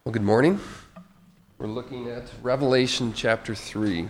Well, good morning. We're looking at Revelation chapter 3.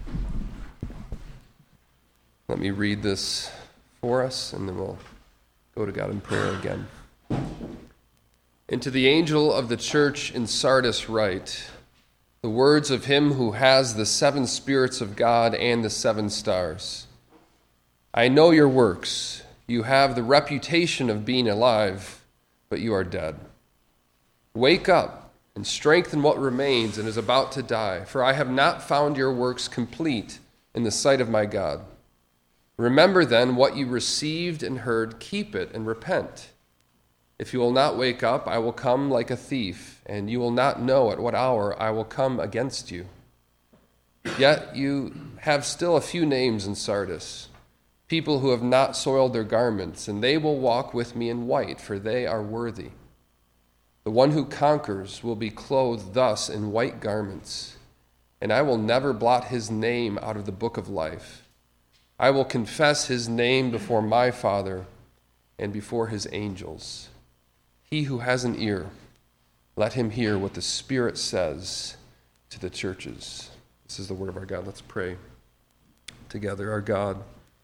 Let me read this for us, and then we'll go to God in prayer again. And to the angel of the church in Sardis write, the words of him who has the 7 spirits of God and the 7 stars. I know your works. You have the reputation of being alive, but you are dead. Wake up and strengthen what remains and is about to die, for I have not found your works complete in the sight of my God. Remember then what you received and heard, keep it and repent. If you will not wake up, I will come like a thief, and you will not know at what hour I will come against you. Yet you have still a few names in Sardis, people who have not soiled their garments, and they will walk with me in white, for they are worthy. The one who conquers will be clothed thus in white garments, and I will never blot his name out of the book of life. I will confess his name before my Father and before his angels. He who has an ear, let him hear what the Spirit says to the churches. This is the word of our God. Let's pray together. Our God,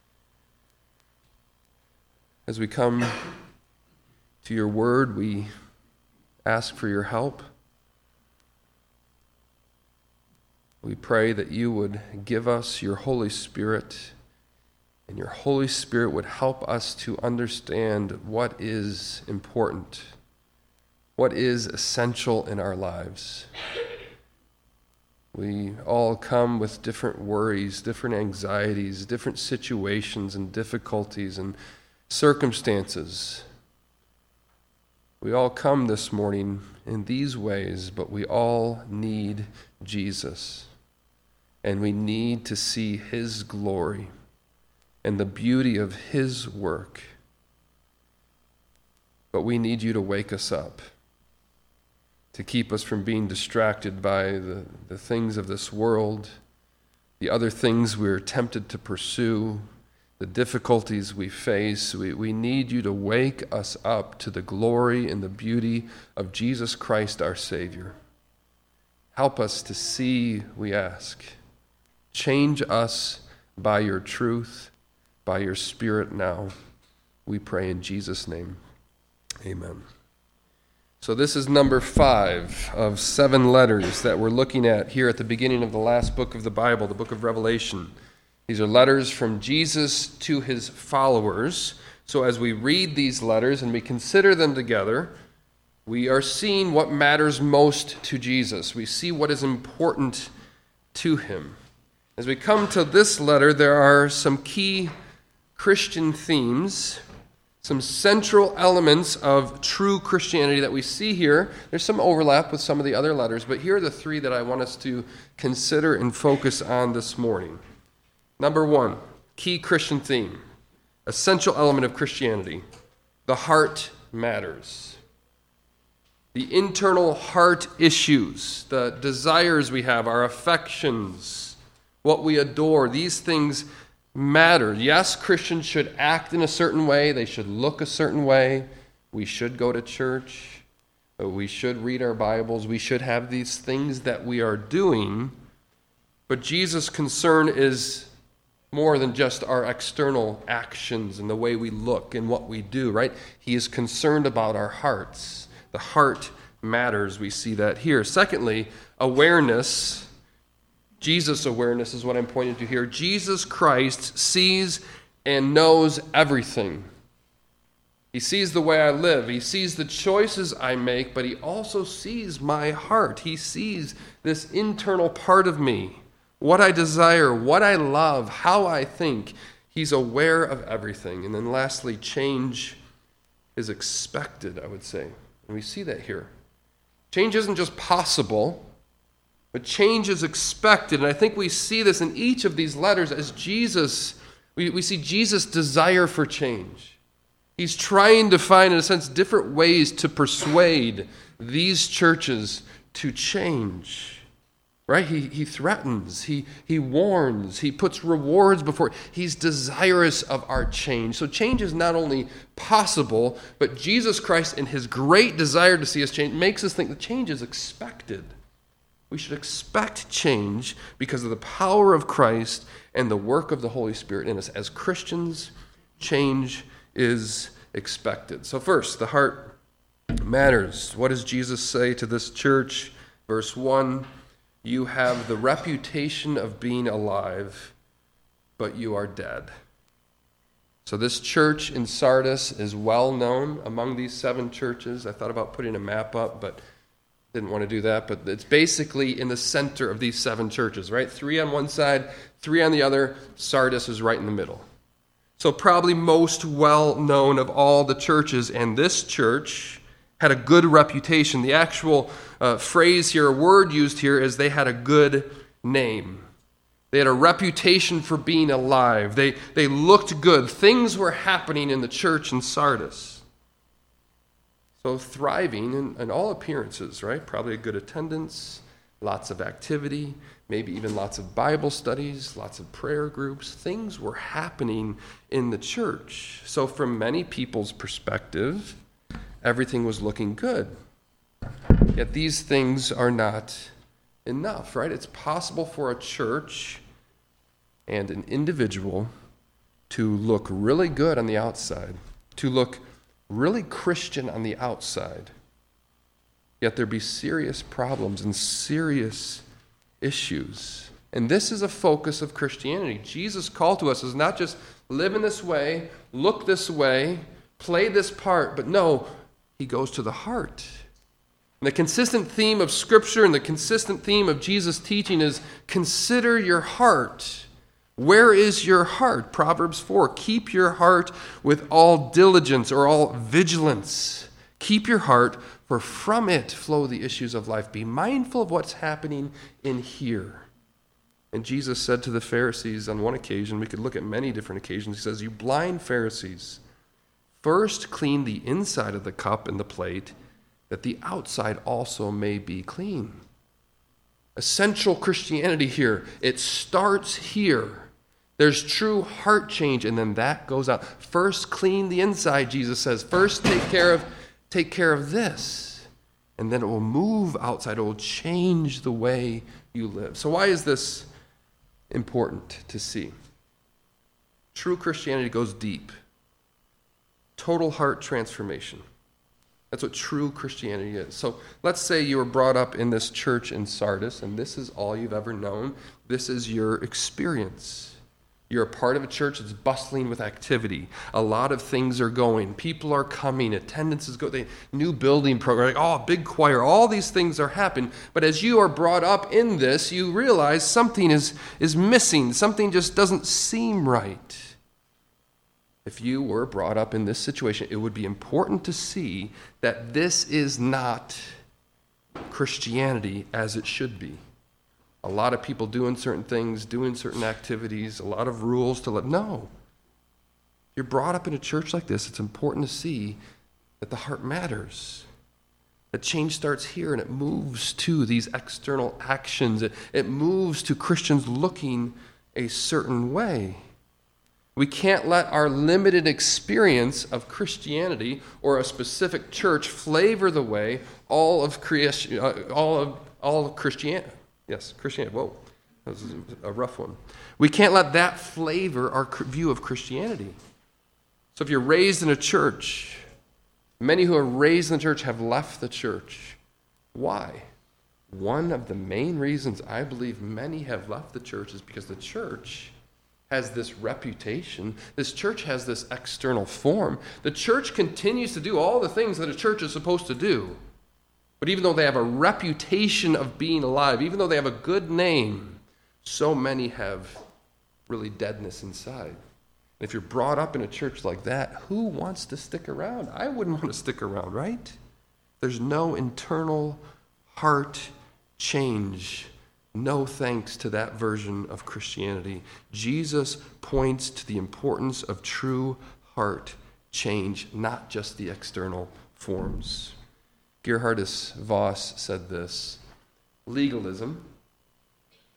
as we come to your word, we ask for your help. We pray that you would give us your Holy Spirit, and your Holy Spirit would help us to understand what is important, what is essential in our lives. We all come with different worries, different anxieties, different situations and difficulties and circumstances. We all come this morning in these ways, but we all need Jesus. And we need to see his glory and the beauty of his work. But we need you to wake us up, to keep us from being distracted by the things of this world, the other things we're tempted to pursue, the difficulties we face. We need you to wake us up to the glory and the beauty of Jesus Christ, our Savior. Help us to see, we ask. Change us by your truth, by your Spirit now. We pray in Jesus' name. Amen. So this is number 5 of 7 letters that we're looking at here at the beginning of the last book of the Bible, the book of Revelation. These are letters from Jesus to his followers. So as we read these letters and we consider them together, we are seeing what matters most to Jesus. We see what is important to him. As we come to this letter, there are some key Christian themes, some central elements of true Christianity that we see here. There's some overlap with some of the other letters, but here are the 3 that I want us to consider and focus on this morning. Number 1, key Christian theme, essential element of Christianity. The heart matters. The internal heart issues, the desires we have, our affections, what we adore, these things matter. Yes, Christians should act in a certain way. They should look a certain way. We should go to church. We should read our Bibles. We should have these things that we are doing. But Jesus' concern is more than just our external actions and the way we look and what we do, right? He is concerned about our hearts. The heart matters. We see that here. Secondly, awareness. Jesus' awareness is what I'm pointing to here. Jesus Christ sees and knows everything. He sees the way I live. He sees the choices I make, but he also sees my heart. He sees this internal part of me. What I desire, what I love, how I think. He's aware of everything. And then lastly, change is expected, I would say. And we see that here. Change isn't just possible, but change is expected. And I think we see this in each of these letters as Jesus, we see Jesus' desire for change. He's trying to find, in a sense, different ways to persuade these churches to change. right? He threatens, he warns, he puts rewards before. He's desirous of our change. So change is not only possible, but Jesus Christ, in his great desire to see us change, makes us think that change is expected. We should expect change because of the power of Christ and the work of the Holy Spirit in us. As Christians, change is expected. So first, the heart matters. What does Jesus say to this church? Verse 1, you have the reputation of being alive, but you are dead. So this church in Sardis is well known among these 7 churches. I thought about putting a map up, but didn't want to do that. But it's basically in the center of these 7 churches, right? 3 on one side, 3 on the other. Sardis is right in the middle. So probably most well known of all the churches, and this church had a good reputation. The actual phrase here, a word used here, is they had a good name. They had a reputation for being alive. They looked good. Things were happening in the church in Sardis. So thriving in all appearances, right? Probably a good attendance, lots of activity, maybe even lots of Bible studies, lots of prayer groups. Things were happening in the church. So from many people's perspective, everything was looking good. Yet these things are not enough, right? It's possible for a church and an individual to look really good on the outside, to look really Christian on the outside, yet there be serious problems and serious issues. And this is a focus of Christianity. Jesus' call to us is not just live in this way, look this way, play this part, but no, he goes to the heart. And the consistent theme of Scripture and the consistent theme of Jesus' teaching is consider your heart. Where is your heart? Proverbs 4, keep your heart with all diligence or all vigilance. Keep your heart, for from it flow the issues of life. Be mindful of what's happening in here. And Jesus said to the Pharisees on one occasion, we could look at many different occasions, he says, you blind Pharisees, first clean the inside of the cup and the plate, that the outside also may be clean. Essential Christianity here. It starts here. There's true heart change, and then that goes out. First, clean the inside, Jesus says. First, take care of this, and then it will move outside. It will change the way you live. So why is this important to see? True Christianity goes deep. Total heart transformation. That's what true Christianity is. So let's say you were brought up in this church in Sardis, and this is all you've ever known. This is your experience. You're a part of a church that's bustling with activity. A lot of things are going. People are coming. Attendance is going. New building program. Big choir. All these things are happening. But as you are brought up in this, you realize something is missing. Something just doesn't seem right. If you were brought up in this situation, it would be important to see that this is not Christianity as it should be. A lot of people doing certain things, doing certain activities, a lot of rules to let. No. You're brought up in a church like this, it's important to see that the heart matters. That change starts here and it moves to these external actions. It moves to Christians looking a certain way. We can't let our limited experience of Christianity or a specific church flavor the way all of Christianity. Yes, Christianity. Whoa, that was a rough one. We can't let that flavor our view of Christianity. So if you're raised in a church, many who are raised in the church have left the church. Why? One of the main reasons I believe many have left the church is because the church has this reputation. This church has this external form. The church continues to do all the things that a church is supposed to do. But even though they have a reputation of being alive, even though they have a good name, so many have really deadness inside. And if you're brought up in a church like that, who wants to stick around? I wouldn't want to stick around, right? There's no internal heart change. No thanks to that version of Christianity. Jesus points to the importance of true heart change, not just the external forms. Gerhardus Voss said this: legalism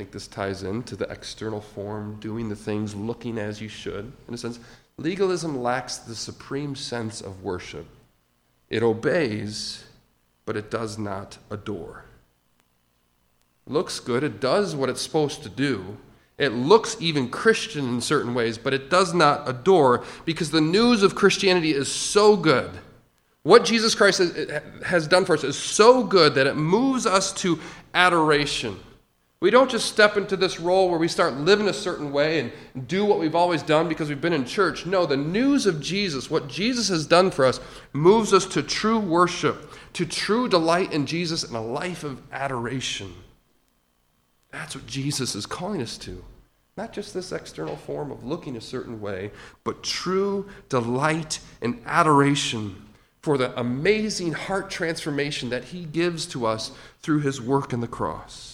think this ties into the external form, doing the things, looking as you should. In a sense, legalism lacks the supreme sense of worship. It obeys, but it does not adore. Looks good, it does what it's supposed to do. It looks even Christian in certain ways, but it does not adore, because the news of Christianity is so good. What Jesus Christ has done for us is so good that it moves us to adoration. We don't just step into this role where we start living a certain way and do what we've always done because we've been in church. No, the news of Jesus, what Jesus has done for us, moves us to true worship, to true delight in Jesus and a life of adoration. That's what Jesus is calling us to. Not just this external form of looking a certain way, but true delight and adoration for the amazing heart transformation that he gives to us through his work on the cross.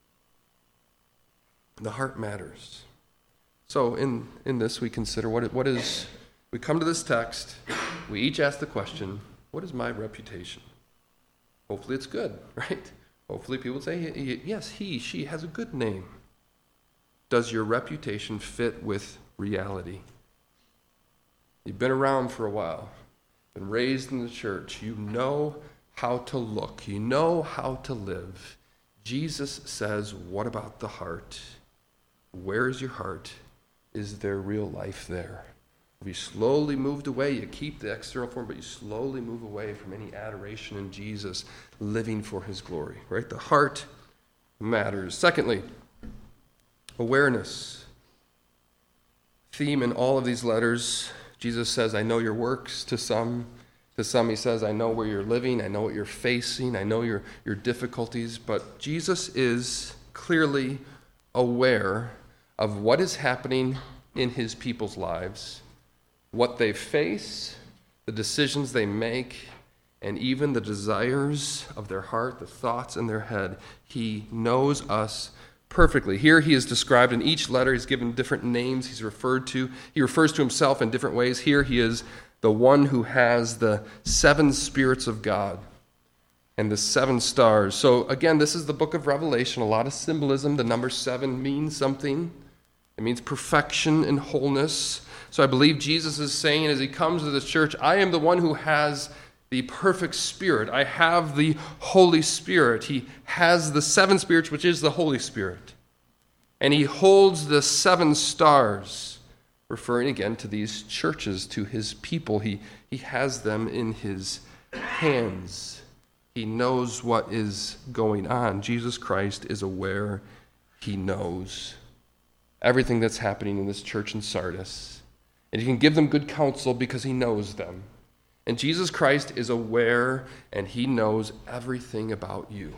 The heart matters. So in this we consider what is, we come to this text, we each ask the question, what is my reputation? Hopefully it's good, right? Hopefully people say, yes, she has a good name. Does your reputation fit with reality? You've been around for a while, been raised in the church, you know how to look, you know how to live. Jesus says, what about the heart? Where is your heart? Is there real life there? If you slowly moved away, you keep the external form, but you slowly move away from any adoration in Jesus, living for his glory, right? The heart matters. Secondly, awareness. Theme in all of these letters, Jesus says, I know your works to some. To some he says, I know where you're living, I know what you're facing, I know your difficulties, but Jesus is clearly aware of what is happening in his people's lives, what they face, the decisions they make, and even the desires of their heart, the thoughts in their head. He knows us perfectly. Here he is described in each letter. He's given different names he refers to himself in different ways. Here he is the one who has the 7 spirits of God and the 7 stars. So again, this is the book of Revelation, a lot of symbolism. The number 7 means something. It means perfection and wholeness. So I believe Jesus is saying as he comes to this church, I am the one who has the perfect Spirit. I have the Holy Spirit. He has the 7 spirits, which is the Holy Spirit. And he holds the 7 stars, referring again to these churches, to his people. He has them in his hands. He knows what is going on. Jesus Christ is aware. He knows everything that's happening in this church in Sardis. And he can give them good counsel because he knows them. And Jesus Christ is aware and he knows everything about you.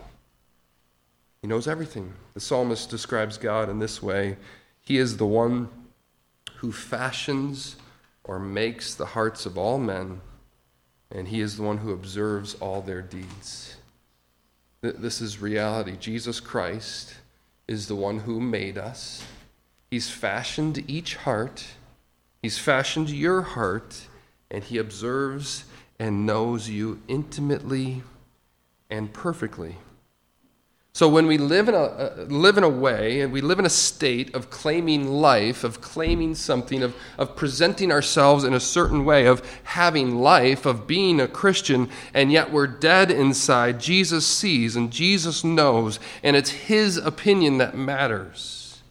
He knows everything. The psalmist describes God in this way. He is the one who fashions or makes the hearts of all men, and he is the one who observes all their deeds. This is reality. Jesus Christ is the one who made us. He's fashioned each heart. He's fashioned your heart, and he observes and knows you intimately and perfectly. So when we live in a way, and we live in a state of claiming life, of claiming something, of presenting ourselves in a certain way, of having life, of being a Christian, and yet we're dead inside, Jesus sees and Jesus knows, and it's his opinion that matters.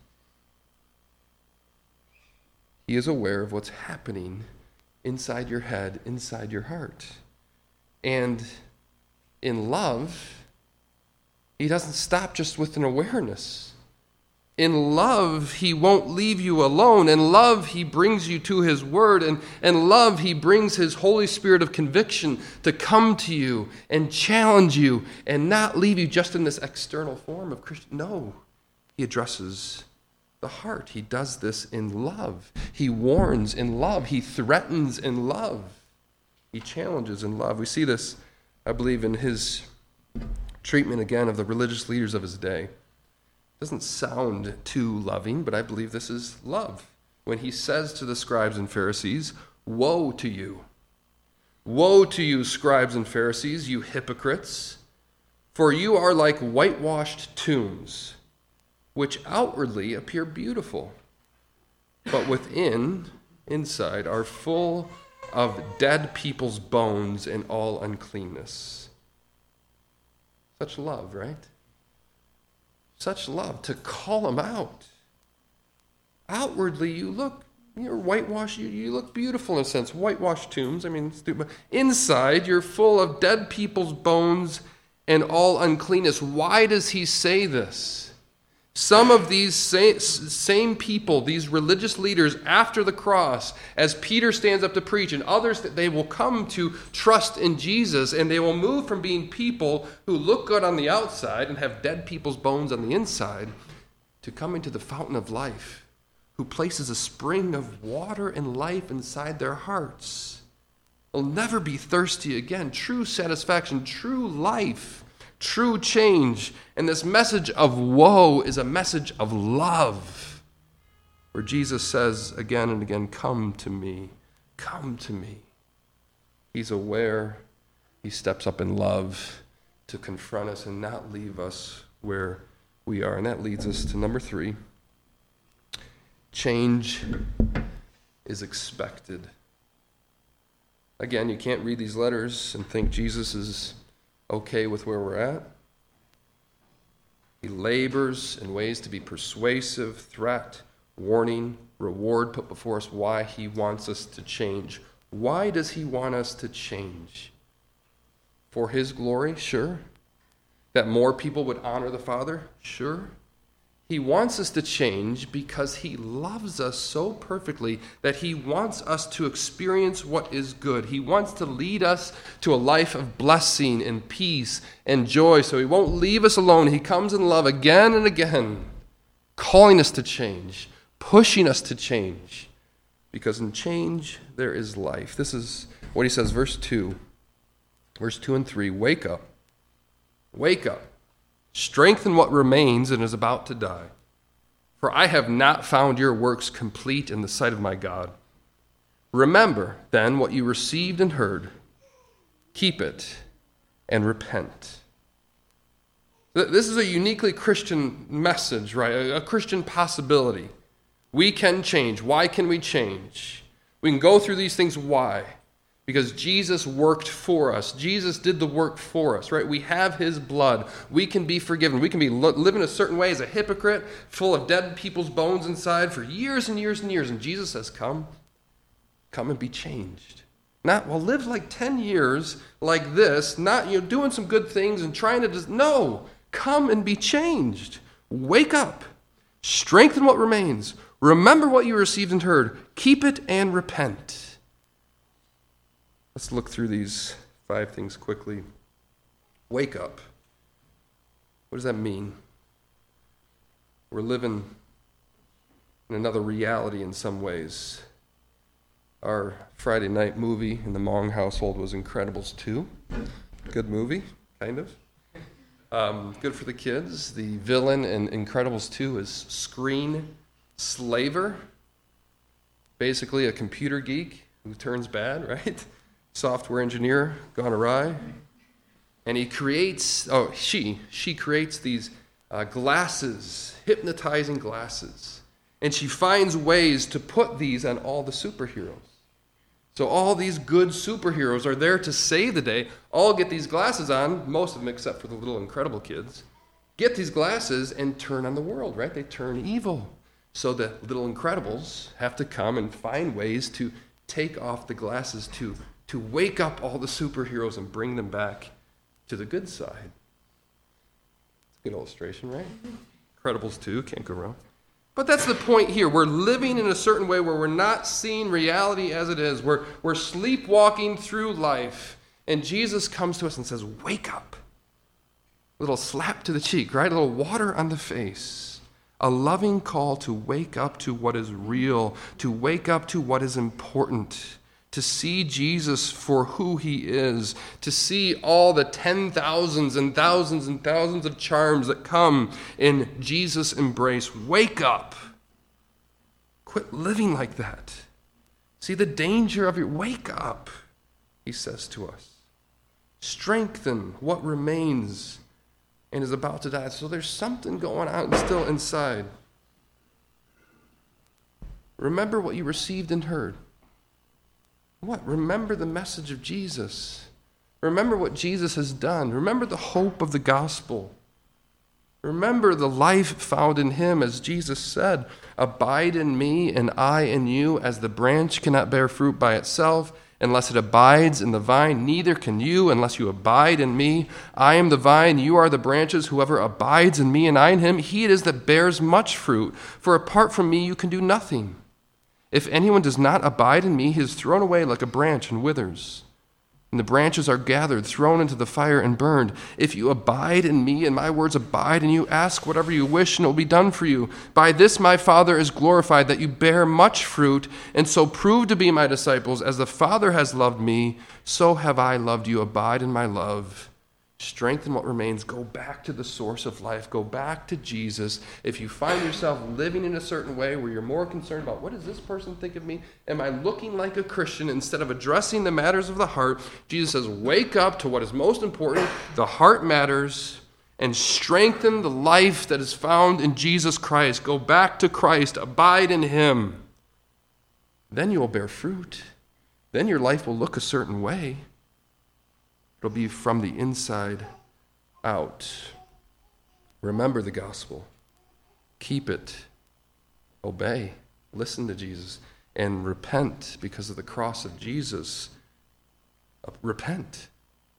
He is aware of what's happening inside your head, inside your heart. And in love, he doesn't stop just with an awareness. In love, he won't leave you alone. In love, he brings you to his word. And in love, he brings his Holy Spirit of conviction to come to you and challenge you and not leave you just in this external form of Christian. No, he addresses the heart. He does this in love. He warns in love. He threatens in love. He challenges in love. We see this, I believe, in his treatment again of the religious leaders of his day. It doesn't sound too loving, but I believe this is love. When he says to the scribes and Pharisees, woe to you. Woe to you, scribes and Pharisees, you hypocrites, for you are like whitewashed tombs. which outwardly appear beautiful, but inside, are full of dead people's bones and all uncleanness. Such love, right? Such love to call them out. Outwardly, you're whitewashed, you look beautiful in a sense. Whitewashed tombs, stupid. Inside, you're full of dead people's bones and all uncleanness. Why does he say this? Some of these same people, these religious leaders after the cross, as Peter stands up to preach, and others, that they will come to trust in Jesus, and they will move from being people who look good on the outside and have dead people's bones on the inside to coming to the fountain of life, who places a spring of water and life inside their hearts. They'll never be thirsty again. True satisfaction, true life, true change. And this message of woe is a message of love, where Jesus says again and again, come to me, come to me. He's aware. He steps up in love to confront us and not leave us where we are. And that leads us to number 3. Change is expected. Again, you can't read these letters and think Jesus is okay with where we're at. He labors in ways to be persuasive, threat, warning, reward put before us why he wants us to change. Why does he want us to change? For his glory? Sure. That more people would honor the Father? Sure. He wants us to change because he loves us so perfectly that he wants us to experience what is good. He wants to lead us to a life of blessing and peace and joy, so he won't leave us alone. He comes in love again and again, calling us to change, pushing us to change, because in change there is life. This is what he says, verse 2 and 3, wake up, wake up. Strengthen what remains and is about to die. For I have not found your works complete in the sight of my God. Remember, then, what you received and heard. Keep it and repent. This is a uniquely Christian message, right? A Christian possibility. We can change. Why can we change? We can go through these things. Why? Because Jesus worked for us. Jesus did the work for us, right? We have his blood. We can be forgiven. We can be living a certain way as a hypocrite, full of dead people's bones inside for years and years and years. And Jesus says, come and be changed. Not, live like 10 years like this, not, doing some good things and trying to no, come and be changed. Wake up. Strengthen what remains. Remember what you received and heard. Keep it and repent. Let's look through these 5 things quickly. Wake up. What does that mean? We're living in another reality in some ways. Our Friday night movie in the Mong household was Incredibles 2. Good movie, kind of. Good for the kids. The villain in Incredibles 2 is Screen Slaver. Basically a computer geek who turns bad, right? Software engineer gone awry, and she creates these glasses, hypnotizing glasses, and she finds ways to put these on all the superheroes. So all these good superheroes are there to save the day, all get these glasses on, most of them except for the little incredible kids, get these glasses and turn on the world, right? They turn evil. So the little Incredibles have to come and find ways to take off the glasses to wake up all the superheroes and bring them back to the good side. It's a good illustration, right? Incredibles 2, can't go wrong. But that's the point here. We're living in a certain way where we're not seeing reality as it is. We're sleepwalking through life. And Jesus comes to us and says, wake up. A little slap to the cheek, right? A little water on the face. A loving call to wake up to what is real, to wake up to what is important, to see Jesus for who he is, to see all the 10,000s and thousands and thousands of charms that come in Jesus' embrace. Wake up. Quit living like that. See the danger of your wake up, he says to us. Strengthen what remains. and is about to die. So there's something going on still inside. Remember what you received and heard. What? Remember the message of Jesus. Remember what Jesus has done. Remember the hope of the gospel. Remember the life found in him, as Jesus said, abide in me and I in you, as the branch cannot bear fruit by itself unless it abides in the vine, neither can you unless you abide in me. I am the vine, you are the branches. Whoever abides in me and I in him, he it is that bears much fruit. For apart from me you can do nothing. If anyone does not abide in me, he is thrown away like a branch and withers. And the branches are gathered, thrown into the fire, and burned. If you abide in me, and my words abide in you, ask whatever you wish, and it will be done for you. By this my Father is glorified, that you bear much fruit, and so prove to be my disciples. As the Father has loved me, so have I loved you. Abide in my love. Strengthen what remains. Go back to the source of life. Go back to Jesus. If you find yourself living in a certain way where you're more concerned about what does this person think of me? Am I looking like a Christian instead of addressing the matters of the heart? Jesus says, wake up to what is most important. The heart matters. And strengthen the life that is found in Jesus Christ. Go back to Christ. Abide in him. Then you will bear fruit. Then your life will look a certain way. It'll be from the inside out. Remember the gospel. Keep it. Obey. Listen to Jesus. And repent because of the cross of Jesus. Repent.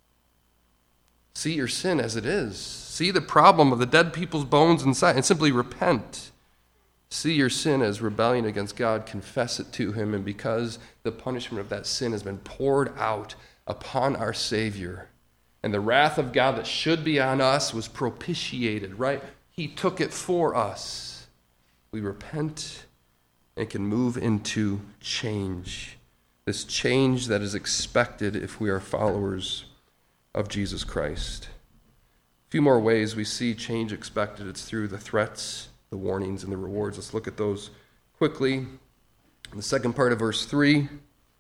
See your sin as it is. See the problem of the dead people's bones inside and simply repent. See your sin as rebellion against God. Confess it to him. And because the punishment of that sin has been poured out upon our Savior, and the wrath of God that should be on us was propitiated, right? He took it for us. We repent and can move into change. This change that is expected if we are followers of Jesus Christ. A few more ways we see change expected. It's through the threats, the warnings, and the rewards. Let's look at those quickly. In the second part of verse 3,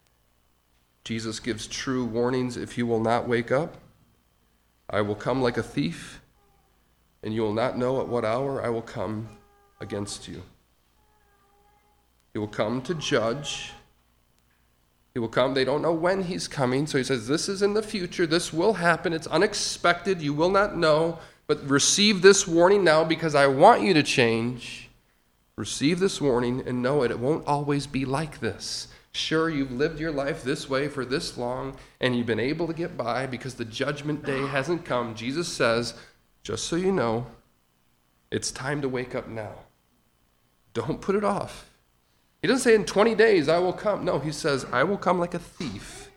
Jesus gives true warnings. If you will not wake up, I will come like a thief, and you will not know at what hour I will come against you. He will come to judge. He will come. They don't know when he's coming, so he says, this is in the future. This will happen. It's unexpected. You will not know, but receive this warning now because I want you to change. Receive this warning and know it. It won't always be like this. Sure, you've lived your life this way for this long, and you've been able to get by because the judgment day hasn't come. Jesus says, just so you know, it's time to wake up now. Don't put it off. He doesn't say in 20 days I will come. No, he says, I will come like a thief,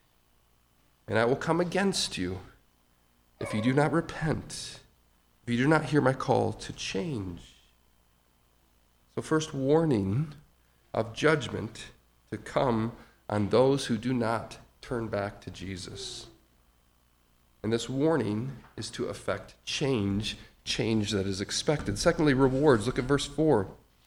and I will come against you if you do not repent, if you do not hear my call to change. So first warning of judgment to come on those who do not turn back to Jesus. And this warning is to affect change that is expected. Secondly, rewards. Look at verse 4.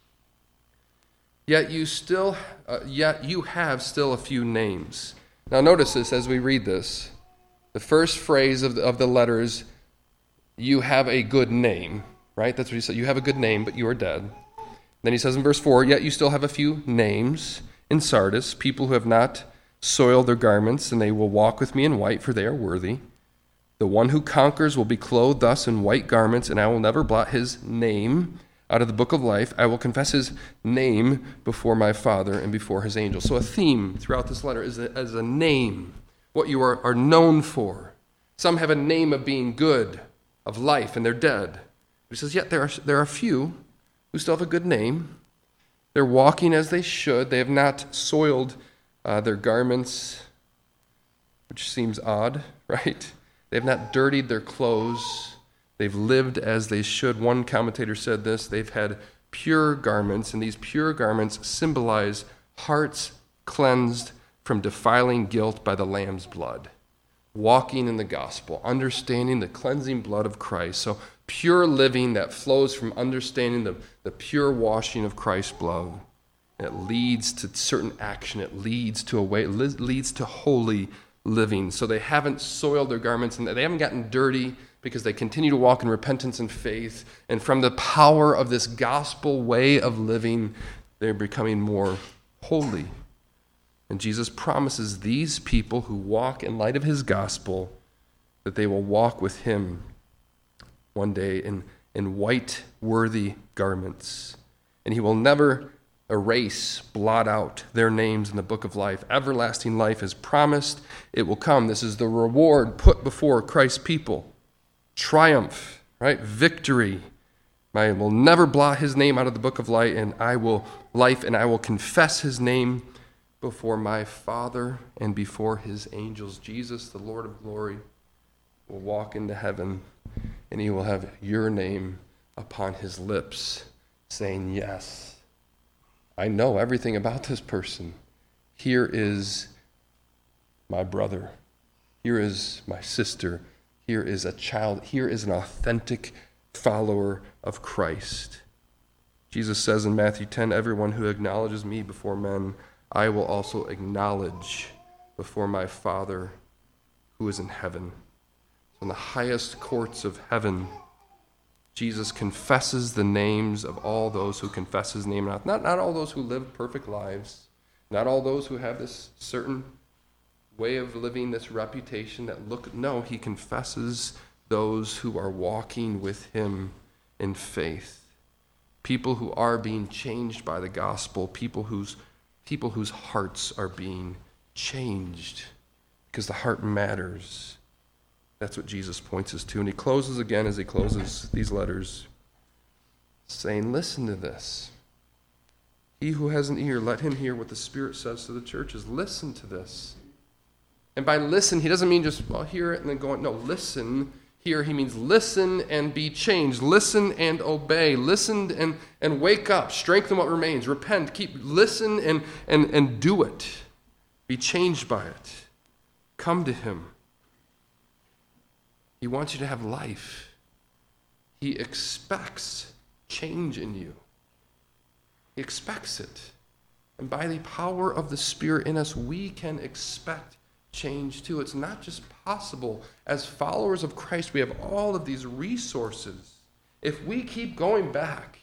Yet you have still a few names. Now notice this as we read this. The first phrase of the letter is, you have a good name, right? That's what he said. You have a good name, but you are dead. Then he says in verse 4, yet you still have a few names in Sardis, people who have not soiled their garments, and they will walk with me in white, for they are worthy. The one who conquers will be clothed thus in white garments, and I will never blot his name out of the book of life. I will confess his name before my Father and before his angels. So a theme throughout this letter is a name, what you are known for. Some have a name of being good, of life, and they're dead. He says, yet there are a few who still have a good name. They're walking as they should. They have not soiled their garments, which seems odd, right? They have not dirtied their clothes. They've lived as they should. One commentator said this, they've had pure garments, and these pure garments symbolize hearts cleansed from defiling guilt by the Lamb's blood. Walking in the gospel, understanding the cleansing blood of Christ. So pure living that flows from understanding the pure washing of Christ's blood. It leads to certain action. It leads to a way. It leads to holy living. So they haven't soiled their garments, and they haven't gotten dirty because they continue to walk in repentance and faith. And from the power of this gospel way of living, they're becoming more holy. And Jesus promises these people who walk in light of his gospel that they will walk with him one day in white, worthy garments. And he will never erase, blot out their names in the book of life. Everlasting life is promised. It will come. This is the reward put before Christ's people. Triumph, right? Victory. I will never blot his name out of the book of life, and I will confess his name before my Father and before his angels. Jesus, the Lord of glory, will walk into heaven, and he will have your name upon his lips, saying, yes, I know everything about this person. Here is my brother. Here is my sister. Here is a child. Here is an authentic follower of Christ. Jesus says in Matthew 10, everyone who acknowledges me before men, I will also acknowledge before my Father who is in heaven. In the highest courts of heaven, Jesus confesses the names of all those who confess his name. Not all those who live perfect lives, not all those who have this certain way of living, this reputation that no, he confesses those who are walking with him in faith. People who are being changed by the gospel, people whose hearts are being changed because the heart matters. That's what Jesus points us to. And he closes again as he closes these letters, saying, listen to this. He who has an ear, let him hear what the Spirit says to the churches. Listen to this. And by listen, he doesn't mean just, hear it and then go on. No, listen. Here he means listen and be changed. Listen and obey. Listen and wake up. Strengthen what remains. Repent. Listen and do it. Be changed by it. Come to him. He wants you to have life. He expects change in you. He expects it. And by the power of the Spirit in us, we can expect change too. It's not just possible. As followers of Christ, we have all of these resources. If we keep going back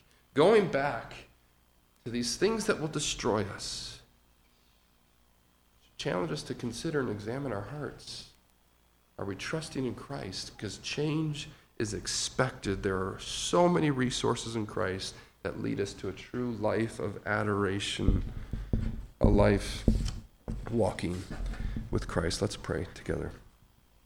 to these things that will destroy us, challenge us to consider and examine our hearts. Are we trusting in Christ? Because change is expected. There are so many resources in Christ that lead us to a true life of adoration, a life walking with Christ. Let's pray together.